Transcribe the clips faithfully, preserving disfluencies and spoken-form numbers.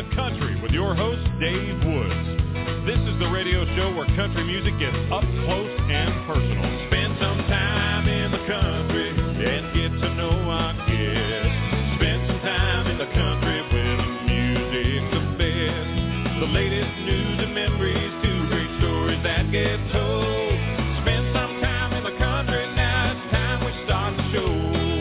Country with your host, Dave Woods. This is the radio show where country music gets up close and personal. Spend some time in the country and get to know our guests. Spend some time in the country where the music's the best. The latest news and memories, two great stories that get told. Spend some time in the country, now it's time we start the show.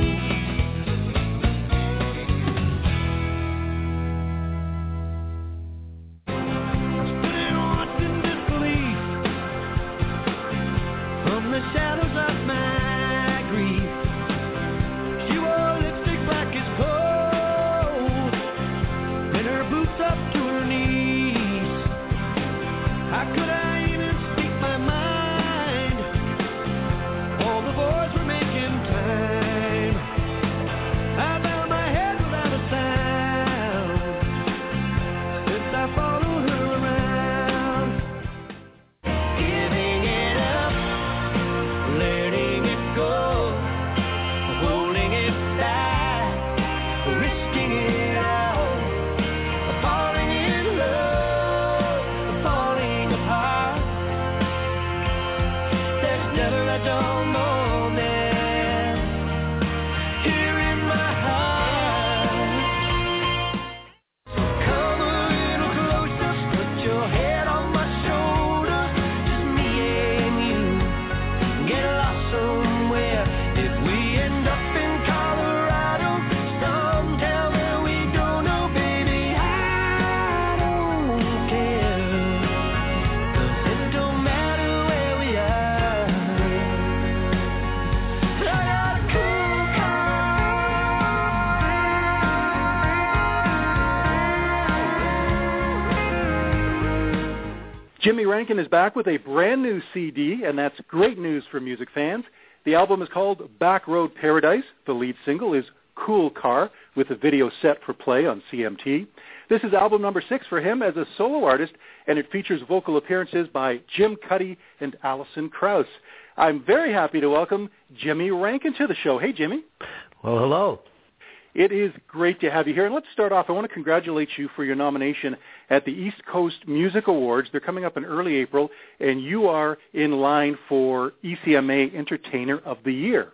Jimmy Rankin is back with a brand new C D, and that's great news for music fans. The album is called Back Road Paradise. The lead single is Cool Car, with a video set for play on C M T. This is album number six for him as a solo artist, and it features vocal appearances by Jim Cuddy and Alison Krauss. I'm very happy to welcome Jimmy Rankin to the show. Hey, Jimmy. Well, hello. It is great to have you here. And let's start off. I want to congratulate you for your nomination at the East Coast Music Awards. They're coming up in early April, and you are in line for E C M A Entertainer of the Year.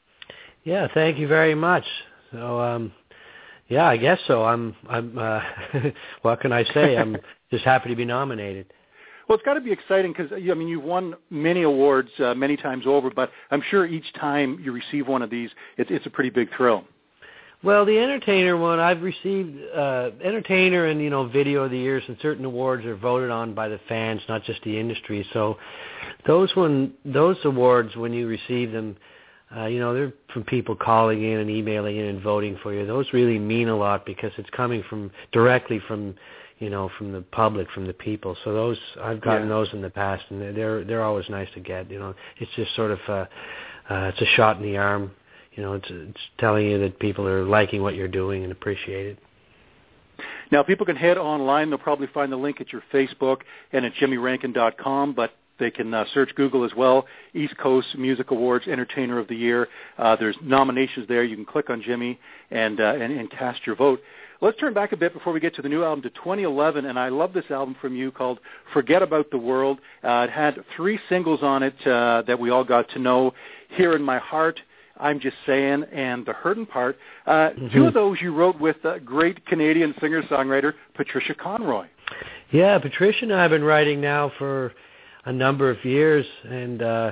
Yeah, thank you very much. So, um, yeah, I guess so. I'm, I'm. Uh, what can I say? I'm just happy to be nominated. Well, it's got to be exciting because, I mean, you've won many awards uh, many times over, but I'm sure each time you receive one of these, it's, it's a pretty big thrill. Well, the Entertainer one, I've received uh, Entertainer and, you know, Video of the Years, and certain awards are voted on by the fans, not just the industry. So those one, those awards, when you receive them, uh, you know, they're from people calling in and emailing in and voting for you. Those really mean a lot because it's coming from directly from, you know, from the public, from the people. So those, I've gotten yeah. those in the past, and they're they're always nice to get. You know, it's just sort of, uh, uh, it's a shot in the arm. You know, it's, it's telling you that people are liking what you're doing and appreciate it. Now, people can head online. They'll probably find the link at your Facebook and at jimmy rankin dot com, but they can uh, search Google as well, East Coast Music Awards Entertainer of the Year. Uh, there's nominations there. You can click on Jimmy and, uh, and, and cast your vote. Let's turn back a bit before we get to the new album to twenty eleven, and I love this album from you called Forget About the World. Uh, it had three singles on it uh, that we all got to know, Here in My Heart, I'm Just Saying, and The Hurtin' Part. Uh, mm-hmm. Two of those you wrote with uh, great Canadian singer-songwriter Patricia Conroy. Yeah, Patricia and I have been writing now for a number of years, and uh,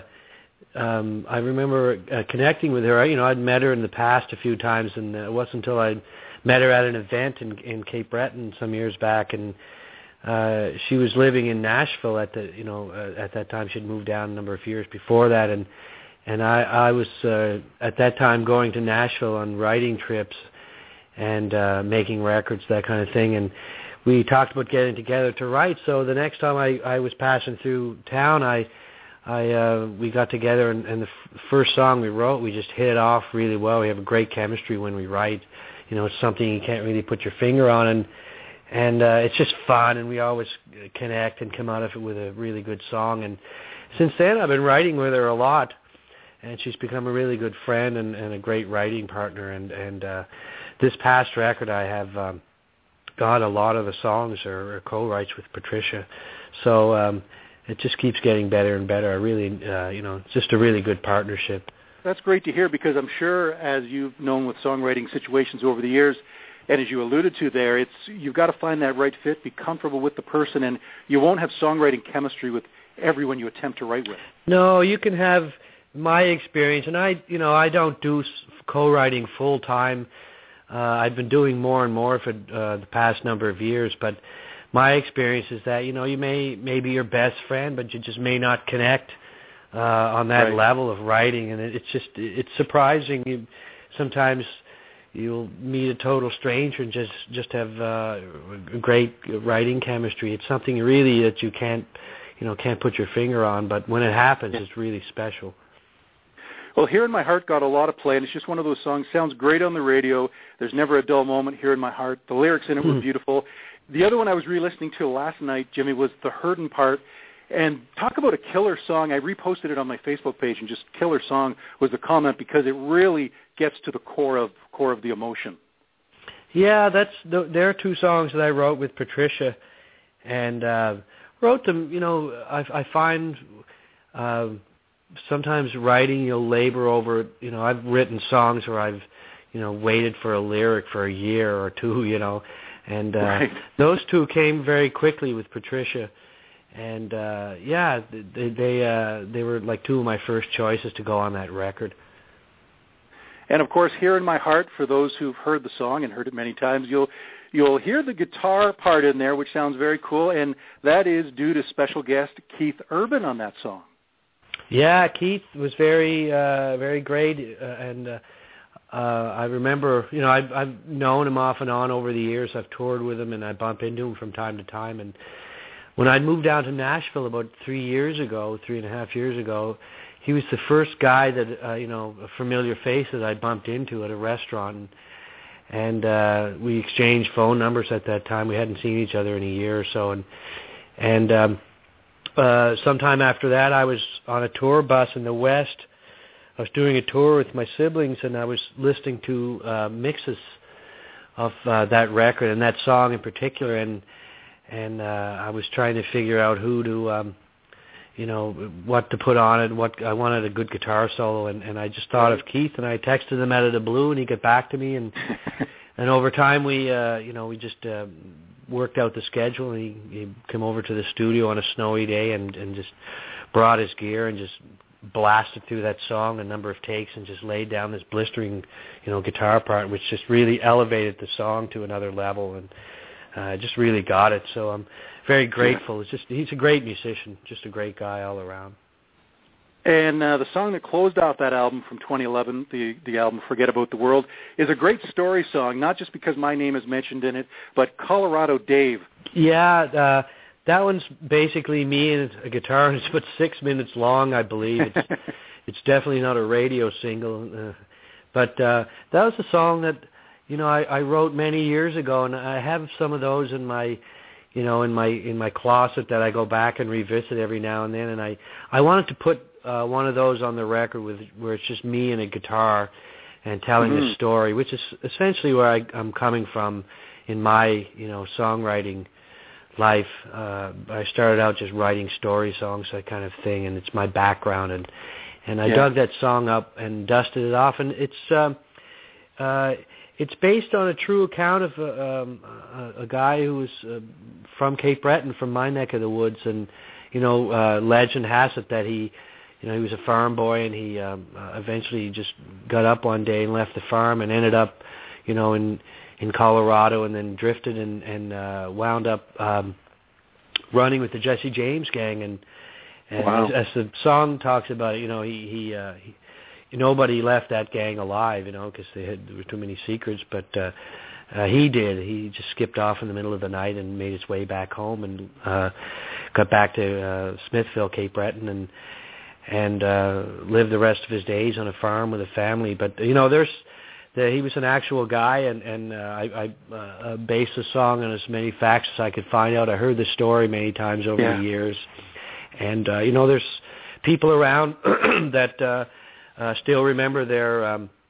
um, I remember uh, connecting with her. You know, I'd met her in the past a few times, and it wasn't until I met her at an event in, in Cape Breton some years back, and uh, she was living in Nashville at the, you know, uh, at that time. She'd moved down a number of years before that, and And I, I was, uh, at that time, going to Nashville on writing trips and uh, making records, that kind of thing. And we talked about getting together to write. So the next time I, I was passing through town, I, I uh, we got together, and, and the f- first song we wrote, we just hit it off really well. We have a great chemistry when we write. You know, it's something you can't really put your finger on. And and uh, it's just fun, and we always connect and come out of it with a really good song. And since then, I've been writing with her a lot. And she's become a really good friend and, and a great writing partner. And, and uh, this past record, I have um, God, a lot of the songs are, are co-writes with Patricia. So um, it just keeps getting better and better. I really, uh, you know, it's just a really good partnership. That's great to hear, because I'm sure, as you've known with songwriting situations over the years, and as you alluded to there, it's you've got to find that right fit, be comfortable with the person, and you won't have songwriting chemistry with everyone you attempt to write with. No, you can have my experience, and I, you know, I don't do co-writing full time. Uh, I've been doing more and more for uh, the past number of years, but my experience is that, you know, you may, may be your best friend, but you just may not connect uh, on that right. level of writing, and it, it's just, it's surprising. You, sometimes you'll meet a total stranger and just, just have uh, great writing chemistry. It's something really that you can't, you know, can't put your finger on, but when it happens, yeah. it's really special. Well, Here in My Heart got a lot of play, and it's just one of those songs. Sounds great on the radio. There's never a dull moment, Here in My Heart. The lyrics in it were beautiful. The other one I was re-listening to last night, Jimmy, was The Hurtin' Part. And talk about a killer song. I reposted it on my Facebook page, and just killer song was the comment, because it really gets to the core of core of the emotion. Yeah, that's the, there are two songs that I wrote with Patricia, and uh, wrote them. You know, I, I find uh, sometimes writing, you'll labor over. You know, I've written songs where I've, you know, waited for a lyric for a year or two. You know, and uh, right. those two came very quickly with Patricia. And uh, yeah, they they, uh, they were like two of my first choices to go on that record. And of course, Here in My Heart, for those who've heard the song and heard it many times, you'll you'll hear the guitar part in there, which sounds very cool, and that is due to special guest Keith Urban on that song. Yeah, Keith was very uh, very great, uh, and uh, uh, I remember, you know, I've, I've known him off and on over the years. I've toured with him, and I bump into him from time to time, and when I moved down to Nashville about three years ago, three and a half years ago, he was the first guy that, uh, you know, a familiar face that I bumped into at a restaurant. And uh, we exchanged phone numbers at that time. We hadn't seen each other in a year or so. And and um, uh, sometime after that, I was on a tour bus in the West. I was doing a tour with my siblings, and I was listening to uh, mixes of uh, that record and that song in particular. And And uh, I was trying to figure out who to, um, you know, what to put on it. What I wanted a good guitar solo, and, and I just thought of Keith, and I texted him out of the blue, and he got back to me, and and over time we, uh, you know, we just uh, worked out the schedule, and he, he came over to the studio on a snowy day, and, and just brought his gear and just blasted through that song a number of takes, and just laid down this blistering, you know, guitar part, which just really elevated the song to another level, and I uh, just really got it. So I'm very grateful. It's just he's a great musician, just a great guy all around. And uh, the song that closed out that album from twenty eleven, the the album Forget About the World, is a great story song, not just because my name is mentioned in it, but Colorado Dave. Yeah, uh, that one's basically me and a guitar. It's about six minutes long, I believe. It's, it's definitely not a radio single. Uh, but uh, that was a song that, you know, I, I wrote many years ago, and I have some of those in my, you know, in my in my closet that I go back and revisit every now and then. And I, I wanted to put uh, one of those on the record with where it's just me and a guitar and telling mm-hmm. a story, which is essentially where I, I'm coming from in my, you know, songwriting life. Uh, I started out just writing story songs, that kind of thing, and it's my background. And and I yeah. dug that song up and dusted it off, and it's. Uh, uh, It's based on a true account of a, um, a, a guy who was uh, from Cape Breton, from my neck of the woods, and you know, uh, legend has it that he, you know, he was a farm boy, and he um, uh, eventually just got up one day and left the farm and ended up, you know, in in Colorado, and then drifted and and uh, wound up um, running with the Jesse James Gang, and and wow. as, as the song talks about it, you know, he he. Uh, he Nobody left that gang alive, you know, because they had there were too many secrets. But uh, uh, he did. He just skipped off in the middle of the night and made his way back home, and uh, got back to uh, Smithville, Cape Breton, and and uh, lived the rest of his days on a farm with a family. But you know, there's the, he was an actual guy, and and uh, I, I uh, based the song on as many facts as I could find out. I heard the story many times over yeah. the years, and uh, you know, there's people around that. Uh, Uh, still remember their um,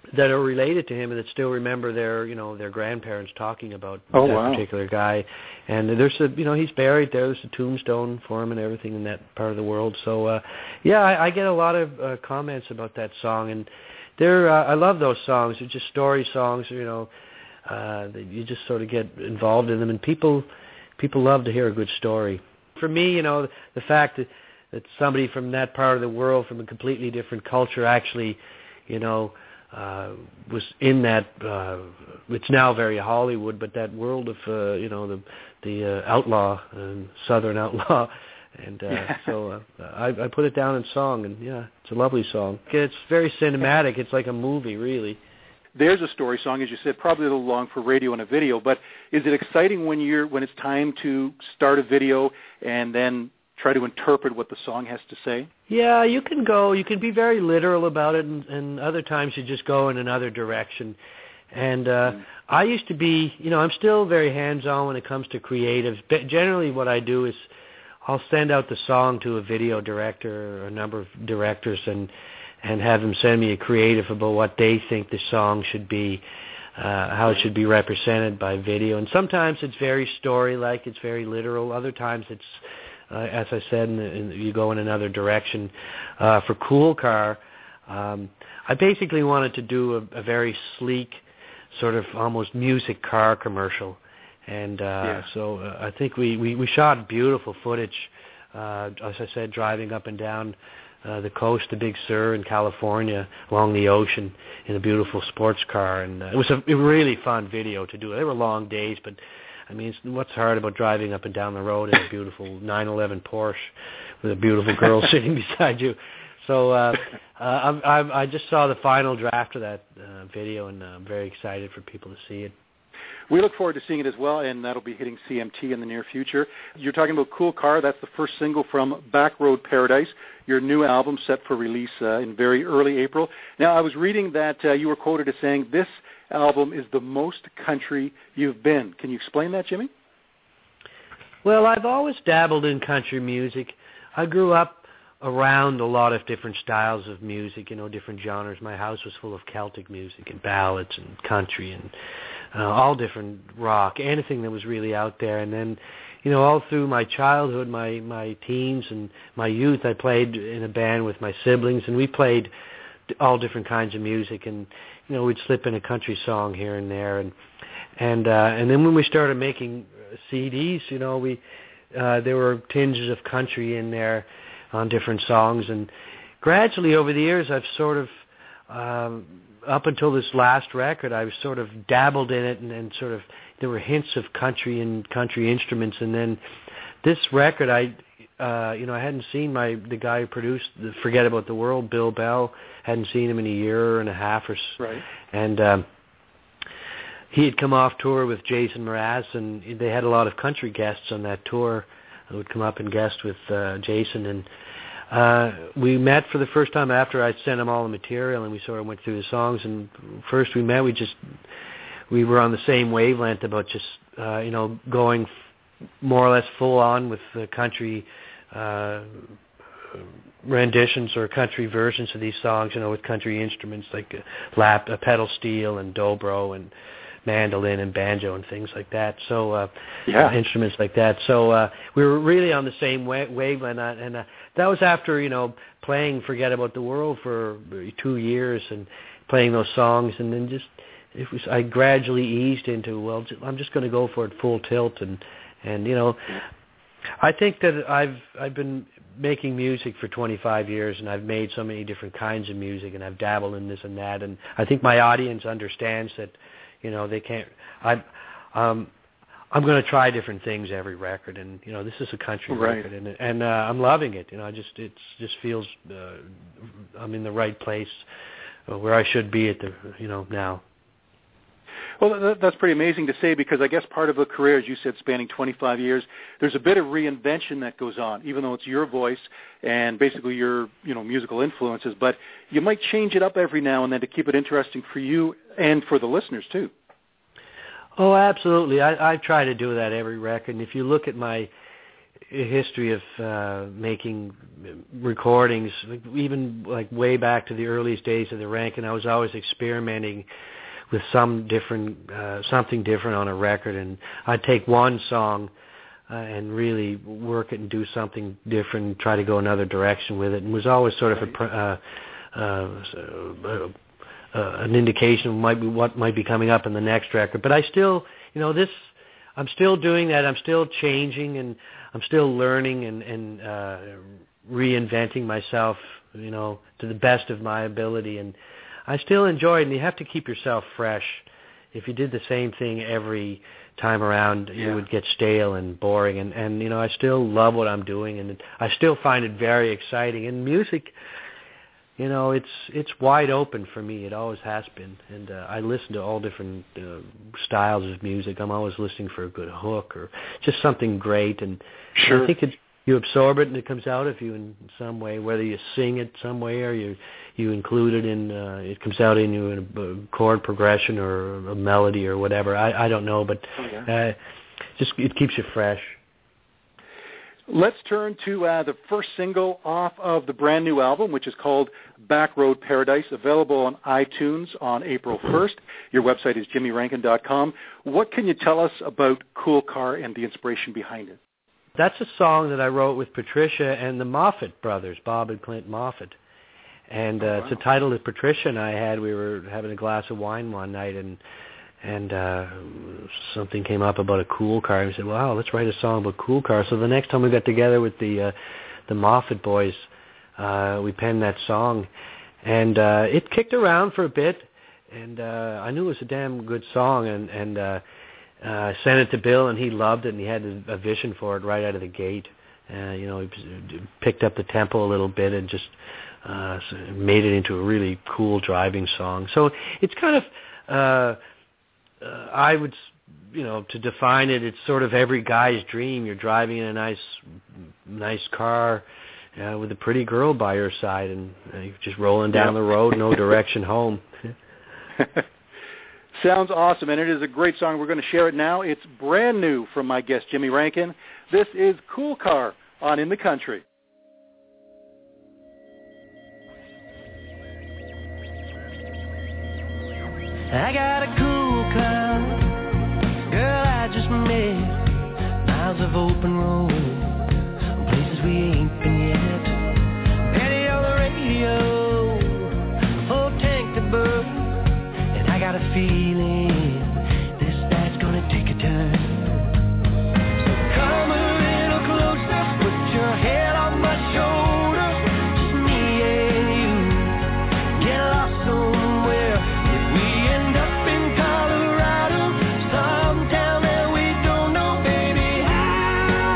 that are related to him and that still remember their, you know, their grandparents talking about oh, that wow. particular guy. And there's a, you know, he's buried there. There's a tombstone for him and everything in that part of the world. So, uh, yeah, I, I get a lot of uh, comments about that song, and they're, uh, I love those songs. They're just story songs, you know, uh, that you just sort of get involved in them, and people, people love to hear a good story. For me, you know, the fact that, that somebody from that part of the world, from a completely different culture, actually, you know, Uh, was in that. Uh, it's now very Hollywood, but that world of uh, you know the the uh, outlaw, um, Southern outlaw, and uh, yeah. so uh, I, I put it down in song, and yeah, it's a lovely song. It's very cinematic. It's like a movie, really. There's a story song, as you said, probably a little long for radio and a video. But is it exciting when you're when it's time to start a video and then try to interpret what the song has to say? Yeah, you can go. You can be very literal about it, and, and other times you just go in another direction. And uh, mm. I used to be, you know, I'm still very hands-on when it comes to creative. But generally what I do is I'll send out the song to a video director or a number of directors and, and have them send me a creative about what they think the song should be, uh, how it should be represented by video. And sometimes it's very story-like, it's very literal. Other times it's, Uh, as I said, in the, in the, you go in another direction. Uh, for Cool Car, um, I basically wanted to do a, a very sleek, sort of almost music car commercial. And uh, yeah. so uh, I think we, we, we shot beautiful footage, uh, as I said, driving up and down uh, the coast to Big Sur in California, along the ocean, in a beautiful sports car. And uh, it was a, a really fun video to do. They were long days, but I mean, what's hard about driving up and down the road in a beautiful nine eleven Porsche with a beautiful girl sitting beside you? So uh, uh, I'm, I'm, I just saw the final draft of that uh, video, and I'm very excited for people to see it. We look forward to seeing it as well, and that'll be hitting C M T in the near future. You're talking about Cool Car. That's the first single from Backroad Paradise, your new album set for release uh, in very early April. Now, I was reading that uh, you were quoted as saying this album is the most country you've been. Can you explain that, Jimmy? Well, I've always dabbled in country music. I grew up around a lot of different styles of music, you know, different genres. My house was full of Celtic music and ballads and country and uh, all different rock, anything that was really out there. And then, you know, all through my childhood, my, my teens and my youth, I played in a band with my siblings, and we played all different kinds of music, and you know, we'd slip in a country song here and there, and and uh, and then when we started making C Ds, you know, we uh, there were tinges of country in there on different songs, and gradually over the years, I've sort of um, up until this last record, I've sort of dabbled in it, and, and sort of there were hints of country and country instruments, and then this record, I. Uh, you know, I hadn't seen my the guy who produced the Forget About the World, Bill Bell. Hadn't seen him in a year and a half or so. Right. And um, he had come off tour with Jason Mraz, and they had a lot of country guests on that tour who would come up and guest with uh, Jason. And uh, we met for the first time after I sent him all the material, and we sort of went through the songs. And first we met, we just we were on the same wavelength about just uh, you know going more or less full on with the country uh, renditions or country versions of these songs, you know, with country instruments like a lap, a pedal steel and dobro and mandolin and banjo and things like that. So uh, yeah. instruments like that. So uh, we were really on the same wa- wavelength, and uh, that was after, you know, playing Forget About the World for two years and playing those songs, and then just it was I gradually eased into, well, I'm just going to go for it full tilt. And And, you know, I think that I've I've been making music for twenty-five years, and I've made so many different kinds of music, and I've dabbled in this and that, and I think my audience understands that, you know, they can't. I, um, I'm going to try different things every record, and you know, this is a country right. record, and and uh, I'm loving it. You know, I just it just feels uh, I'm in the right place uh, where I should be at the you know now. Well, that's pretty amazing to say, because I guess part of a career, as you said, spanning twenty-five years, there's a bit of reinvention that goes on, even though it's your voice and basically your, you know, musical influences. But you might change it up every now and then to keep it interesting for you and for the listeners, too. Oh, absolutely. I, I try to do that every record. And if you look at my history of uh, making recordings, like, even like way back to the earliest days of the Rankin. I was always experimenting with some different, uh, something different on a record, and I'd take one song uh, and really work it and do something different, and try to go another direction with it, and was always sort of a, uh, uh, uh, uh, an indication of might be what might be coming up in the next record. But I still, you know, this, I'm still doing that. I'm still changing, and I'm still learning and, and uh, reinventing myself, you know, to the best of my ability. And I still enjoy it, and you have to keep yourself fresh. If you did the same thing every time around, yeah. it would get stale and boring. And, and, you know, I still love what I'm doing, and I still find it very exciting. And music, you know, it's it's wide open for me. It always has been. And uh, I listen to all different uh, styles of music. I'm always listening for a good hook or just something great. And sure. I think it, you absorb it and it comes out of you in some way, whether you sing it some way or you you include it in, uh, it comes out in you in a chord progression or a melody or whatever. I, I don't know, but oh, yeah. uh, just it keeps you fresh. Let's turn to uh, the first single off of the brand new album, which is called Back Road Paradise, available on iTunes on April first. Your website is jimmy rankin dot com. What can you tell us about Cool Car and the inspiration behind it? That's a song that I wrote with Patricia and the Moffat brothers, Bob and Clint Moffat. And uh, oh, wow. It's a title that Patricia and I had. We were having a glass of wine one night, and and uh, something came up about a cool car. And we said, wow, let's write a song about cool cars. So the next time we got together with the uh, the Moffat boys, uh, we penned that song. And uh, it kicked around for a bit, and uh, I knew it was a damn good song. And, and uh, uh, sent it to Bill, and he loved it, and he had a, a vision for it right out of the gate. Uh, you know, he picked up the tempo a little bit and just uh, made it into a really cool driving song. So it's kind of... Uh, Uh, I would, you know, to define it, it's sort of every guy's dream. You're driving in a nice, nice car uh, with a pretty girl by your side, and uh, you're just rolling down yeah. the road, no direction home. Sounds awesome, and it is a great song. We're going to share it now. It's brand new from my guest, Jimmy Rankin. This is Cool Car on In the Country. I got a cool car, girl I just met, miles of open road, places we ain't been yet, Penny on the radio, full tank to burn, and I got a feeling this night's gonna take a turn. So come a little closer, put your head on my shoulder, just me and you, get lost somewhere. If we end up Colorado, some town that we don't know, baby, how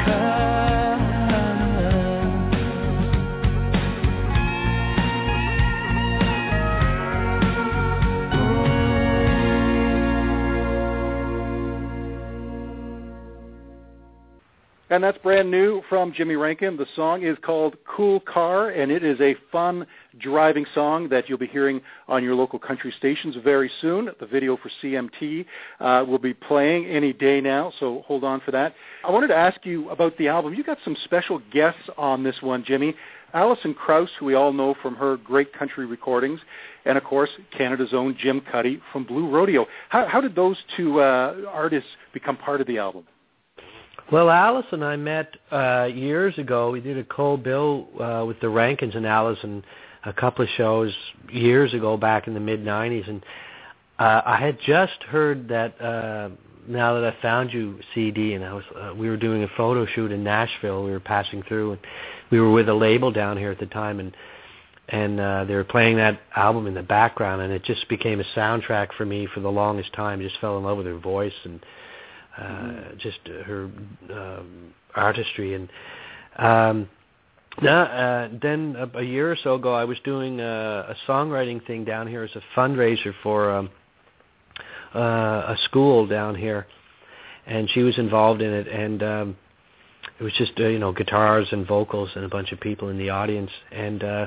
And that's brand new from Jimmy Rankin. The song is called Cool Car, and it is a fun driving song that you'll be hearing on your local country stations very soon. The video for C M T uh, will be playing any day now, so hold on for that. I wanted to ask you about the album. You got some special guests on this one, Jimmy. Alison Krauss, who we all know from her great country recordings, and, of course, Canada's own Jim Cuddy from Blue Rodeo. How, how did those two uh, artists become part of the album? Well, Alice and I met uh, years ago. We did a co-bill uh, with the Rankins and Alice and a couple of shows years ago back in the mid nineties. And uh, I had just heard that uh, Now That I Found You C D, and I was uh, we were doing a photo shoot in Nashville. We were passing through, and we were with a label down here at the time, and and uh, they were playing that album in the background, and it just became a soundtrack for me for the longest time. I just fell in love with her voice and Uh, just uh, her um, artistry. And um, uh, then a, a year or so ago, I was doing a, a songwriting thing down here as a fundraiser for um, uh, a school down here, and she was involved in it. And um, it was just uh, you know guitars and vocals and a bunch of people in the audience. And uh,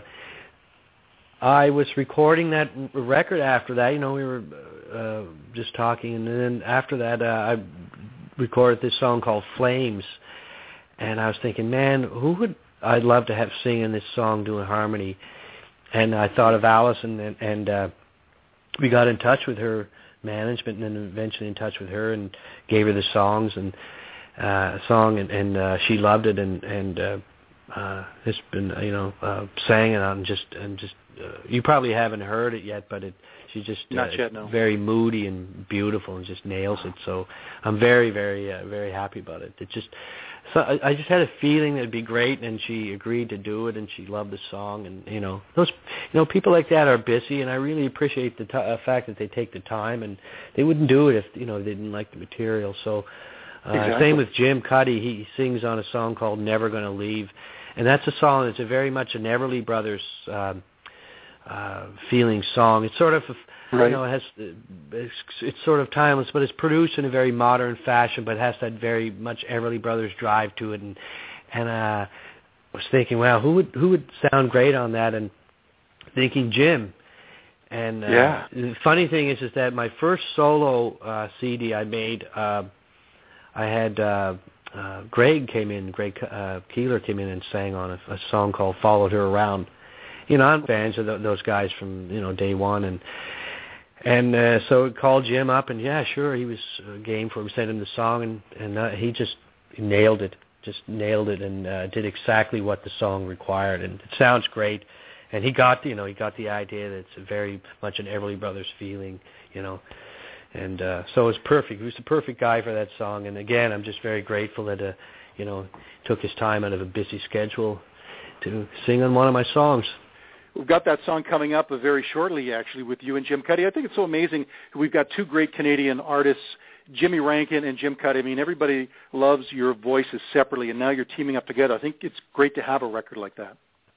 I was recording that record after that. You know, we were uh, just talking, and then after that, uh, I recorded this song called Flames. And I was thinking, man, who would I'd love to have singing this song, doing harmony. And I thought of Alison, and, and uh, we got in touch with her management, and then eventually in touch with her, and gave her the songs and uh, song, and, and uh, she loved it, and and uh, uh, it's been you know uh, sang it on just and just. Uh, you probably haven't heard it yet, but it she just uh, Not yet, no. very moody and beautiful, and just nails it. So I'm very, very, uh, very happy about it. It just, so I, I just had a feeling that it'd be great, and she agreed to do it, and she loved the song, and you know those, you know, people like that are busy, and I really appreciate the t- uh, fact that they take the time, and they wouldn't do it if you know they didn't like the material. So uh, exactly. Same with Jim Cuddy. He sings on a song called "Never Gonna Leave," and that's a song that's a very much an Everly Brothers. Um, Uh, feeling song. It's sort of, right. you know, it has it's, it's sort of timeless, but it's produced in a very modern fashion, but has that very much Everly Brothers drive to it. And and uh, I was thinking, wow, who would who would sound great on that? And thinking Jim. And uh, yeah. the funny thing is, is that my first solo uh, C D I made, uh, I had uh, uh, Greg came in, Greg uh, Keeler came in and sang on a, a song called "Followed Her Around." You know, I'm fans of th- those guys from, you know, day one. And and uh, so I called Jim up, and, yeah, sure, he was uh, game for him, sent him the song, and, and uh, he just nailed it, just nailed it and uh, did exactly what the song required. And it sounds great. And he got, you know, he got the idea that it's very much an Everly Brothers feeling, you know. And uh, so it was perfect. He was the perfect guy for that song. And, again, I'm just very grateful that, uh, you know, took his time out of a busy schedule to sing on one of my songs. We've got that song coming up very shortly, actually, with you and Jim Cuddy. I think it's so amazing. We've got two great Canadian artists, Jimmy Rankin and Jim Cuddy. I mean, everybody loves your voices separately, and now you're teaming up together. I think it's great to have a record like that.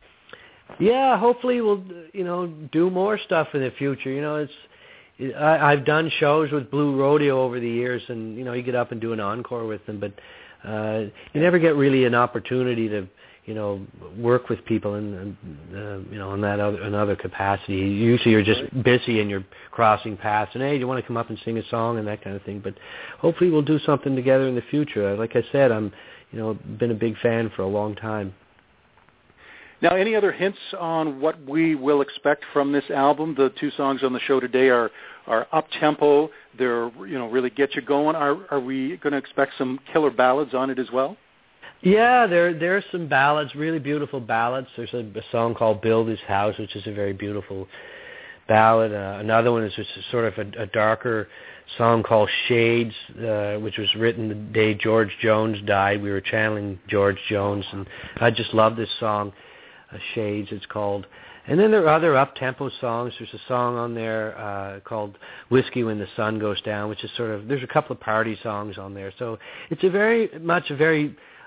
Yeah, hopefully we'll, you know, do more stuff in the future. You know, it's I, I've done shows with Blue Rodeo over the years, and, you know, you get up and do an encore with them, but uh, you never get really an opportunity to, you know, work with people in, uh, you know, in that other, another capacity. Usually you're just busy and you're crossing paths and, hey, do you want to come up and sing a song and that kind of thing. But hopefully we'll do something together in the future. Like I said, I'm, you know, been a big fan for a long time. Now, any other hints on what we will expect from this album? The two songs on the show today are, are up-tempo. They're, you know, really get you going. Are, are we going to expect some killer ballads on it as well? Yeah, there there are some ballads, really beautiful ballads. There's a, a song called "Build His House," which is a very beautiful ballad. Uh, another one is just a, sort of a, a darker song called "Shades," uh, which was written the day George Jones died. We were channeling George Jones, and I just love this song, uh, "Shades" it's called. And then there are other up-tempo songs. There's a song on there uh, called "Whiskey When the Sun Goes Down," which is sort of, there's a couple of party songs on there. So it's a very much a very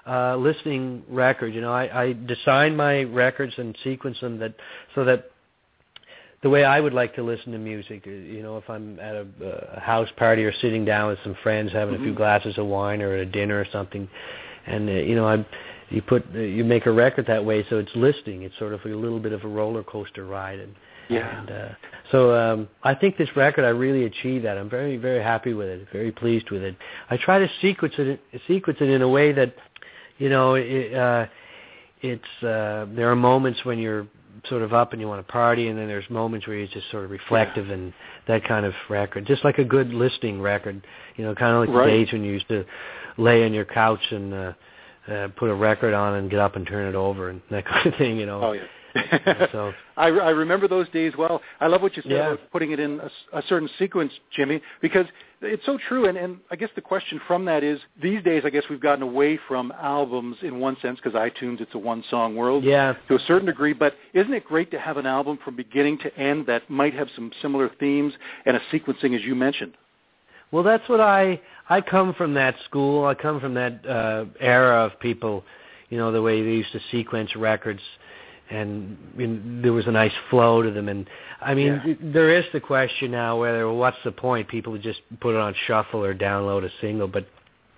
uh, listening record. You know, I, I design my records and sequence them that so that the way I would like to listen to music. You know, if I'm at a, a house party or sitting down with some friends having mm-hmm. a few glasses of wine or at a dinner or something, and uh, you know, I you put uh, you make a record that way, so it's listening. It's sort of a little bit of a roller coaster ride. And, yeah. And, uh, so um, I think this record, I really achieved that. I'm very, very happy with it. Very pleased with it. I try to sequence it, sequence it in a way that, you know, it, uh, it's uh, there are moments when you're sort of up and you want to party, and then there's moments where you're just sort of reflective, yeah. and that kind of record. Just like a good listening record, you know, kind of like right. the days when you used to lay on your couch and uh, uh, put a record on and get up and turn it over and that kind of thing, you know. Oh, yeah. so I, I remember those days well. I love what you said yeah. about putting it in a, a certain sequence, Jimmy, because it's so true. And, and I guess the question from that is, these days, I guess we've gotten away from albums in one sense, because iTunes, it's a one-song world yeah. to a certain degree. But isn't it great to have an album from beginning to end that might have some similar themes and a sequencing, as you mentioned? Well, that's what I, I come from that school. I come from that uh, era of people, you know, the way they used to sequence records. And I mean, there was a nice flow to them. And, I mean, yeah. there is the question now whether, well, what's the point? People would just put it on shuffle or download a single. But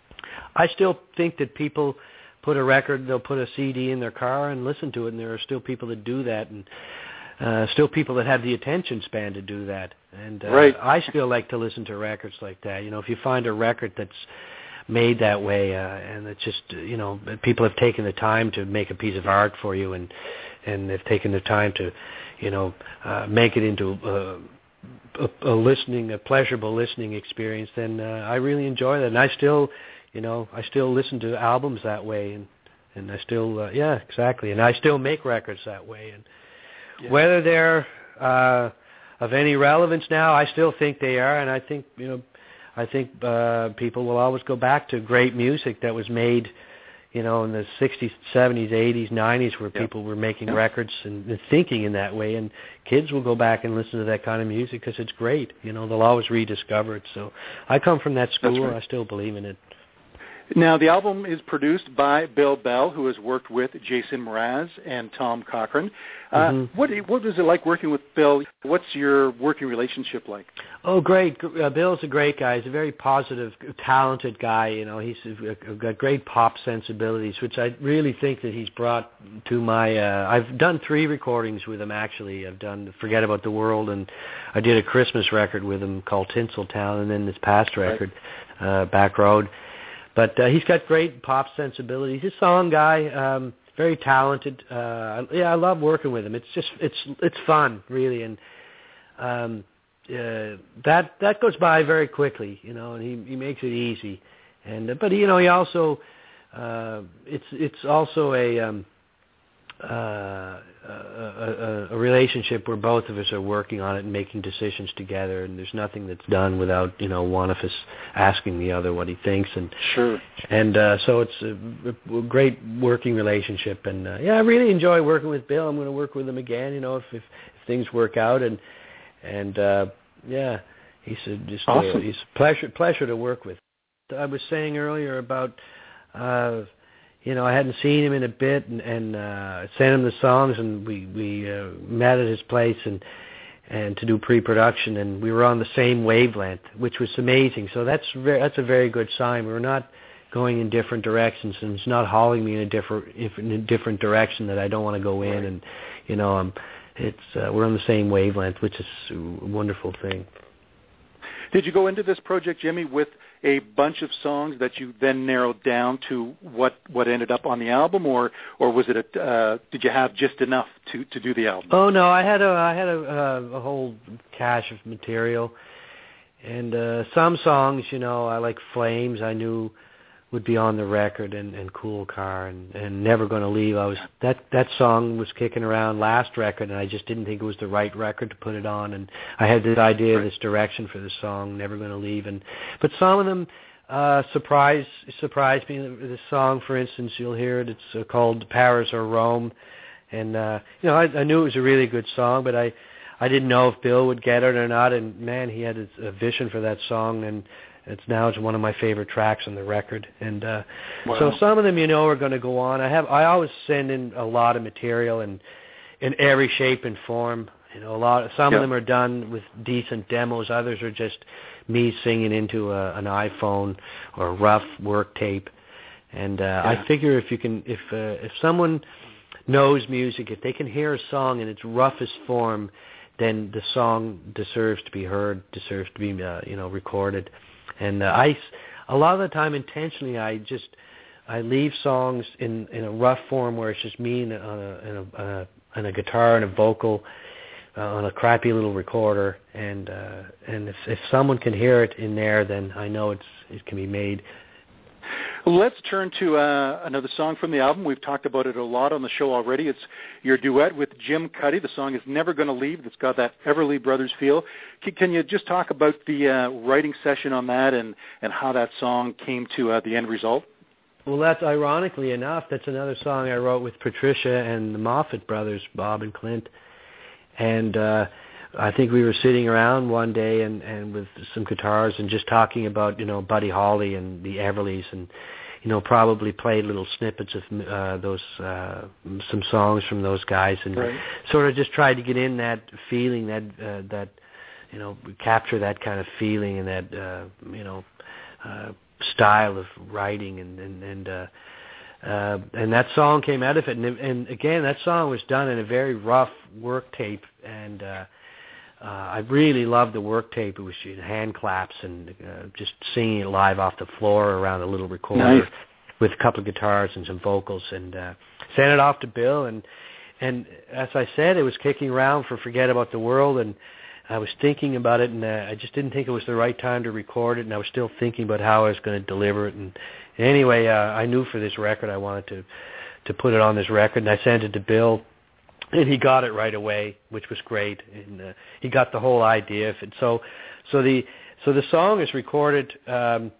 I still think that people put a record, they'll put a C D in their car and listen to it, and there are still people that do that, and uh, still people that have the attention span to do that. And uh, right. I still like to listen to records like that. You know, if you find a record that's made that way, uh, and it's just, you know, people have taken the time to make a piece of art for you, and and they've taken the time to, you know, uh, make it into uh, a, a listening, a pleasurable listening experience, then uh, I really enjoy that. And I still, you know, I still listen to albums that way, and, and I still, uh, yeah, exactly. And I still make records that way. And yeah. whether they're uh, of any relevance now, I still think they are, and I think, you know, I think uh, people will always go back to great music that was made, you know, in the sixties, seventies, eighties, nineties, where yeah. people were making yeah. records and, and thinking in that way. And kids will go back and listen to that kind of music because it's great. You know, they'll always rediscover it. So I come from that school. Right. I still believe in it. Now, the album is produced by Bill Bell, who has worked with Jason Mraz and Tom Cochrane. Uh, mm-hmm. What what was it like working with Bill? What's your working relationship like? Oh, great. Uh, Bill's a great guy. He's a very positive, talented guy. You know, he's uh, got great pop sensibilities, which I really think that he's brought to my... Uh, I've done three recordings with him, actually. I've done Forget About the World, and I did a Christmas record with him called Tinseltown, and then this past record, right. uh, Back Road. But uh, he's got great pop sensibilities. He's a song guy, um, very talented. Uh, yeah, I love working with him. It's just it's it's fun, really, and um, uh, that that goes by very quickly, you know. And he he makes it easy, and uh, but you know he also uh, it's it's also a um, uh, a, a, a relationship where both of us are working on it and making decisions together, and there's nothing that's done without, you know, one of us asking the other what he thinks. And sure. And uh, so it's a, a great working relationship, and uh, yeah, I really enjoy working with Bill. I'm going to work with him again, you know, if if, if things work out, and and uh, yeah, he's a, just awesome. a, he's a pleasure pleasure to work with. I was saying earlier about. Uh, You know, I hadn't seen him in a bit, and, and uh, sent him the songs, and we we uh, met at his place and and to do pre-production, and we were on the same wavelength, which was amazing. So that's very, that's a very good sign. We're not going in different directions, and it's not hauling me in a different in a different direction that I don't want to go in. Right. And you know, um, it's uh, we're on the same wavelength, which is a wonderful thing. Did you go into this project, Jimmy, with a bunch of songs that you then narrowed down to what, what ended up on the album, or or was it a, uh, did you have just enough to, to do the album? Oh no, I had a I had a, uh, a whole cache of material, and uh, some songs, you know, I like Flames. I knew would be on the record, and, and Cool Car, and, and Never Gonna Leave. I was that that song was kicking around last record, and I just didn't think it was the right record to put it on. And I had this idea, right. this direction for the song, Never Gonna Leave. And but some of them uh, surprised surprised me. This song, for instance, you'll hear it. It's uh, called Paris or Rome, and uh, you know, I, I knew it was a really good song, but I I didn't know if Bill would get it or not. And man, he had a, a vision for that song, and It's now it's one of my favorite tracks on the record. And uh, wow. so some of them, you know, are going to go on. I have I always send in a lot of material in in every shape and form. You know, a lot. Some yep. of them are done with decent demos. Others are just me singing into a, an iPhone or a rough work tape. And uh, yeah. I figure if you can, if uh, if someone knows music, if they can hear a song in its roughest form, then the song deserves to be heard, deserves to be uh, you know recorded. And uh, I, a lot of the time, intentionally, I just I leave songs in, in a rough form where it's just me and a, and a, and a, and a guitar and a vocal uh, on a crappy little recorder. And uh, and if if someone can hear it in there, then I know it's it can be made. Let's turn to uh, another song from the album. We've talked about it a lot on the show already. It's your duet with Jim Cuddy. The song is Never Gonna Leave. It's got that Everly Brothers feel. Can, can you just talk about the uh, writing session on that and, and how that song came to uh, the end result? Well, that's ironically enough, that's another song I wrote with Patricia and the Moffat brothers, Bob and Clint. And uh, I think we were sitting around one day and, and with some guitars and just talking about, you know, Buddy Holly and the Everlys and, you know, probably played little snippets of uh, those, uh, some songs from those guys and right. sort of just tried to get in that feeling, that, uh, that, you know, capture that kind of feeling and that, uh, you know, uh, style of writing and, and, and, uh, uh, and that song came out of it. And, and again, that song was done in a very rough work tape and, uh, Uh, I really loved the work tape. It was you know, hand claps and uh, just singing it live off the floor around a little recorder nice. with a couple of guitars and some vocals, and uh, sent it off to Bill. And and as I said, it was kicking around for Forget About the World, and I was thinking about it, and uh, I just didn't think it was the right time to record it, and I was still thinking about how I was going to deliver it. And, and anyway, uh, I knew for this record I wanted to to put it on this record, and I sent it to Bill. And he got it right away, which was great, and uh, he got the whole idea of it. So, so the so the song is recorded um,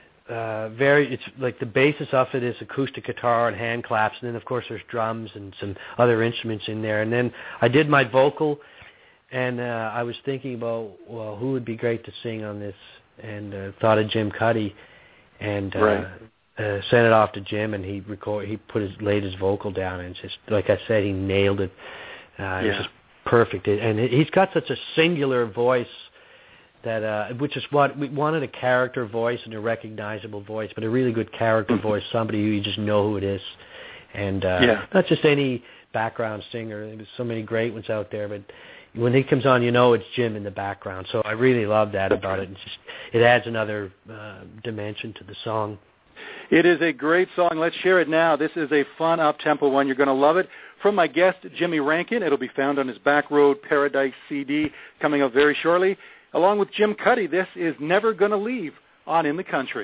uh, very. It's like the basis of it is acoustic guitar and hand claps, and then of course there's drums and some other instruments in there. And then I did my vocal, and uh, I was thinking about well, who would be great to sing on this, and uh, thought of Jim Cuddy, and. Uh, right. Uh, sent it off to Jim, and he record. He put his laid his vocal down, and it's just like I said, he nailed it. Uh, yeah. It was just perfect, and he's got such a singular voice that, uh, which is what we wanted—a character voice and a recognizable voice, but a really good character mm-hmm. voice, somebody who you just know who it is, and uh, yeah. not just any background singer. There's so many great ones out there, but when he comes on, you know it's Jim in the background. So I really love that about it. It's just, it adds another uh, dimension to the song. It is a great song. Let's share it now. This is a fun, up-tempo one. You're going to love it. From my guest, Jimmy Rankin. It'll be found on his Back Road Paradise C D coming up very shortly. Along with Jim Cuddy, this is Never Gonna Leave on In the Country.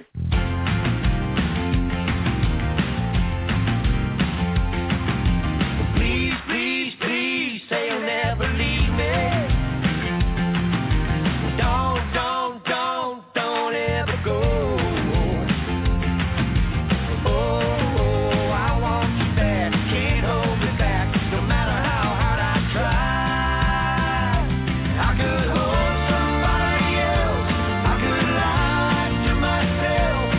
Please, please, please, say you'll never leave me. Don't, don't, don't, don't ever go. Myself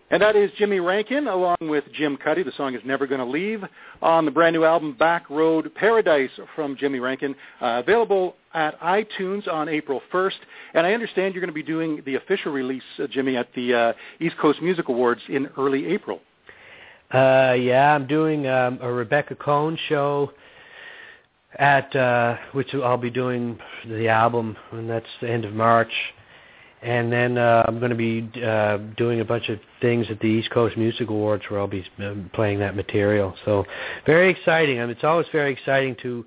And that is Jimmy Rankin along with Jim Cuddy. The song is Never Gonna Leave on the brand new album Back Road Paradise from Jimmy Rankin, uh, available at iTunes on April first. And I understand you're going to be doing the official release, uh, Jimmy, at the uh, East Coast Music Awards in early April. Uh, yeah, I'm doing um, a Rebecca Cohn show at uh, which I'll be doing the album, and that's the end of March. And then uh, I'm going to be uh, doing a bunch of things at the East Coast Music Awards where I'll be um, playing that material. So very exciting. I mean, it's always very exciting to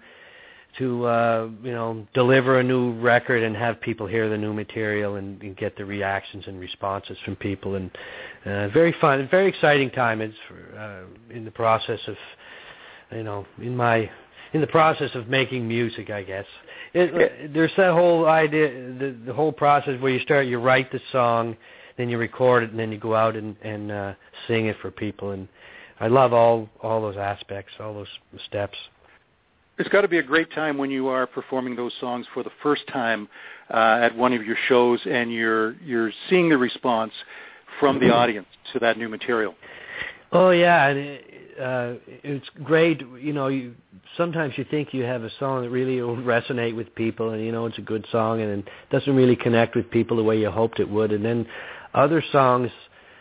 to uh, you know deliver a new record and have people hear the new material and, and get the reactions and responses from people. And uh, very fun, very exciting time. It's uh, in the process of you know in my in the process of making music, I guess. It, there's that whole idea, the, the whole process where you start, you write the song, then you record it, and then you go out and, and uh, sing it for people. And I love all, all those aspects, all those steps. It's got to be a great time when you are performing those songs for the first time uh, at one of your shows, and you're you're seeing the response from the audience to that new material. Oh yeah, and it, uh, it's great. You know, you, sometimes you think you have a song that really will resonate with people, and you know it's a good song, and it doesn't really connect with people the way you hoped it would. And then other songs,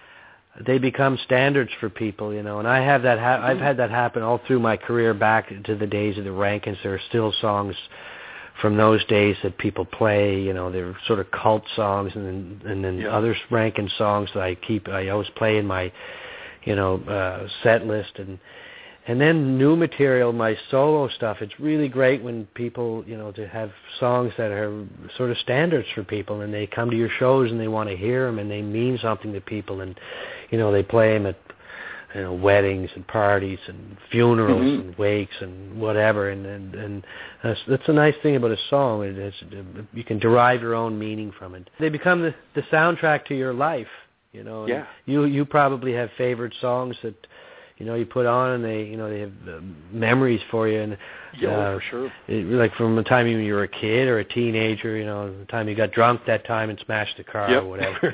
they become standards for people, you know. And I have that. Ha- I've had that happen all through my career, back to the days of the Rankins. There are still songs from those days that people play. You know, they're sort of cult songs, and then, and then yeah. other Rankin songs that I keep. I always play in my you know, uh, set list, and and then new material, my solo stuff. It's really great when people, you know, to have songs that are sort of standards for people, and they come to your shows and they want to hear them, and they mean something to people, and you know, they play them at you know weddings and parties and funerals mm-hmm. and wakes and whatever, and and, and that's, that's a nice thing about a song. It is, you can derive your own meaning from it. They become the, the soundtrack to your life. You know, yeah. you you probably have favorite songs that, you know, you put on and they, you know, they have uh, memories for you. And yeah, uh, for sure. It, like from the time you were a kid or a teenager, you know, the time you got drunk that time and smashed the car yep. or whatever.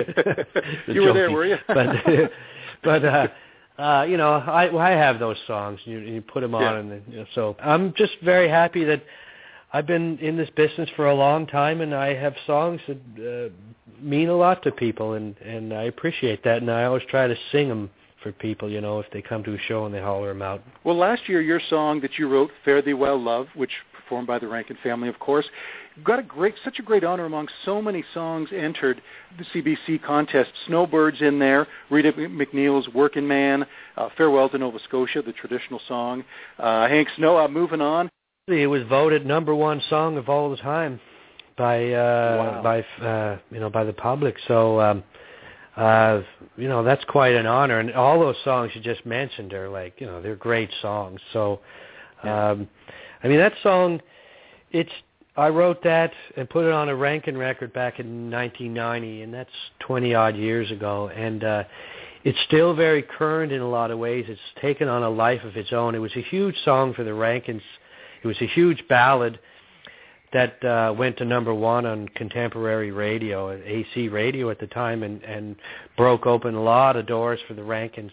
You were there, were you? but but uh, uh, you know, I I have those songs. You you put them on, yeah. and you know, so I'm just very happy that I've been in this business for a long time, and I have songs that uh, mean a lot to people, and, and I appreciate that, and I always try to sing them for people, you know, if they come to a show and they holler them out. Well, last year, your song that you wrote, Fare Thee Well, Love, which performed by the Rankin family, of course, got a great, such a great honor among so many songs entered the C B C contest. Snowbirds in there, Rita McNeil's Working Man, uh, Farewell to Nova Scotia, the traditional song, uh, Hank Snow, uh, Moving On. It was voted number one song of all the time by uh, wow. by uh, you know by the public. So um, uh, you know that's quite an honor. And all those songs you just mentioned are like you know they're great songs. So um, I mean that song, it's I wrote that and put it on a Rankin record back in nineteen ninety, and that's twenty odd years ago. And uh, it's still very current in a lot of ways. It's taken on a life of its own. It was a huge song for the Rankins. It was a huge ballad that uh, went to number one on contemporary radio, A C radio at the time, and, and broke open a lot of doors for the Rankins.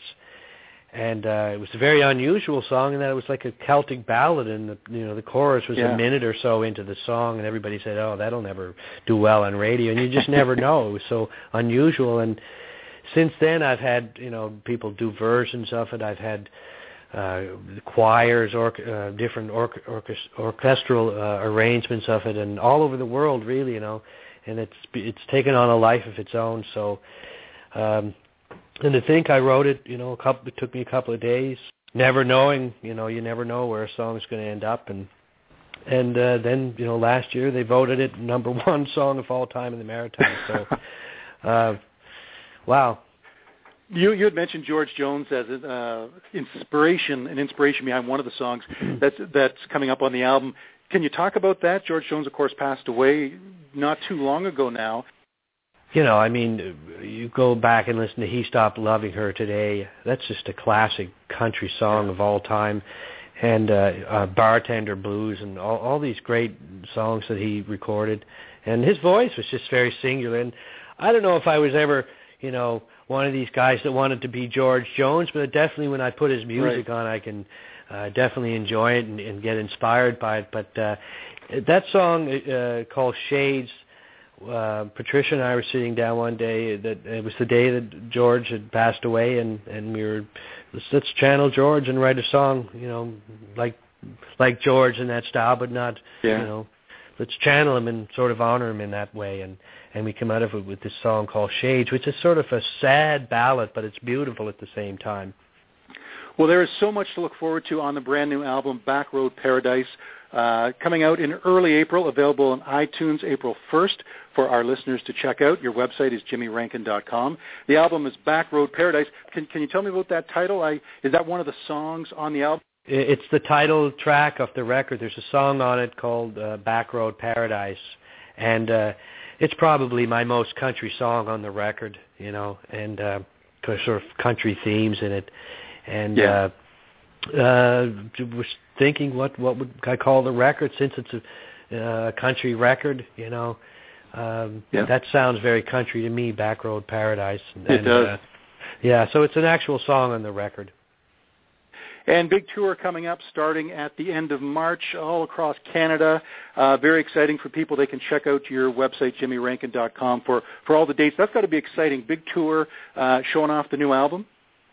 And uh, it was a very unusual song in that it was like a Celtic ballad, and the you know the chorus was yeah. a minute or so into the song, and everybody said, "Oh, that'll never do well on radio," and you just never know. It was so unusual. And since then, I've had you know people do versions of it. I've had Uh, choirs, or, uh, different or- orchest- orchestral uh, arrangements of it, and all over the world, really, you know. And it's it's taken on a life of its own. So, um, and to think I wrote it, you know, a couple. It took me a couple of days, never knowing, you know, you never know where a song's going to end up, and and uh, then you know, last year they voted it number one song of all time in the Maritimes. So, uh, wow. You you had mentioned George Jones as an uh, inspiration, an inspiration behind one of the songs that's that's coming up on the album. Can you talk about that? George Jones, of course, passed away not too long ago now. You know, I mean, you go back and listen to He Stopped Loving Her Today. That's just a classic country song of all time. And uh, uh, Bartender Blues and all, all these great songs that he recorded. And his voice was just very singular. And I don't know if I was ever... you know, one of these guys that wanted to be George Jones, but definitely when I put his music right. on, I can uh, definitely enjoy it and, and get inspired by it. But uh, that song uh, called Shades, uh, Patricia and I were sitting down one day, that it was the day that George had passed away, and, and we were, let's, let's channel George and write a song, you know, like like George in that style, but not, yeah. you know, let's channel him and sort of honor him in that way. And, and we come out of it with this song called Shades, which is sort of a sad ballad, but it's beautiful at the same time. Well, there is so much to look forward to on the brand new album, Back Road Paradise, uh, coming out in early April, available on iTunes April first for our listeners to check out. Your website is jimmy rankin dot com. The album is Back Road Paradise. Can, can you tell me about that title? I, is that one of the songs on the album? It's the title track of the record. There's a song on it called uh, Back Road Paradise, and uh, it's probably my most country song on the record, you know, and uh, sort of country themes in it. And yeah. uh, uh, was thinking, what what would I call the record, since it's a uh, country record, you know. Um, yeah. That sounds very country to me, Back Road Paradise. And, it does. Uh, yeah, so it's an actual song on the record. And big tour coming up starting at the end of March all across Canada. Uh, very exciting for people. They can check out your website, jimmy rankin dot com, for, for all the dates. That's got to be exciting. Big tour uh, showing off the new album.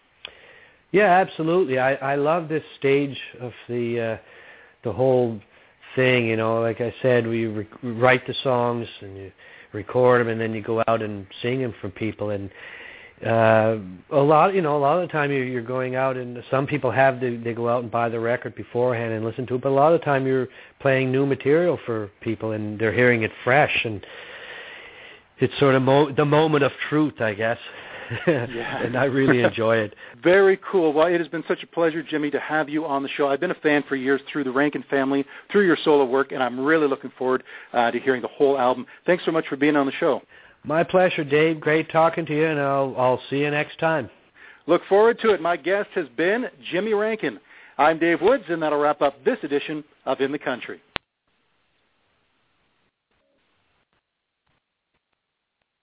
Yeah, absolutely. I, I love this stage of the uh, the whole thing. You know, like I said, we re- write the songs and you record them, and then you go out and sing them for people. And uh, a lot, you know, a lot of the time you're, you're going out, and some people have the, they go out and buy the record beforehand and listen to it. But a lot of the time you're playing new material for people, and they're hearing it fresh, and it's sort of mo- the moment of truth, I guess. Yeah. And I really enjoy it. Very cool. Well, it has been such a pleasure, Jimmy, to have you on the show. I've been a fan for years through the Rankin family, through your solo work, and I'm really looking forward uh, to hearing the whole album. Thanks so much for being on the show. My pleasure, Dave. Great talking to you, and I'll, I'll see you next time. Look forward to it. My guest has been Jimmy Rankin. I'm Dave Woods, and that'll wrap up this edition of In the Country.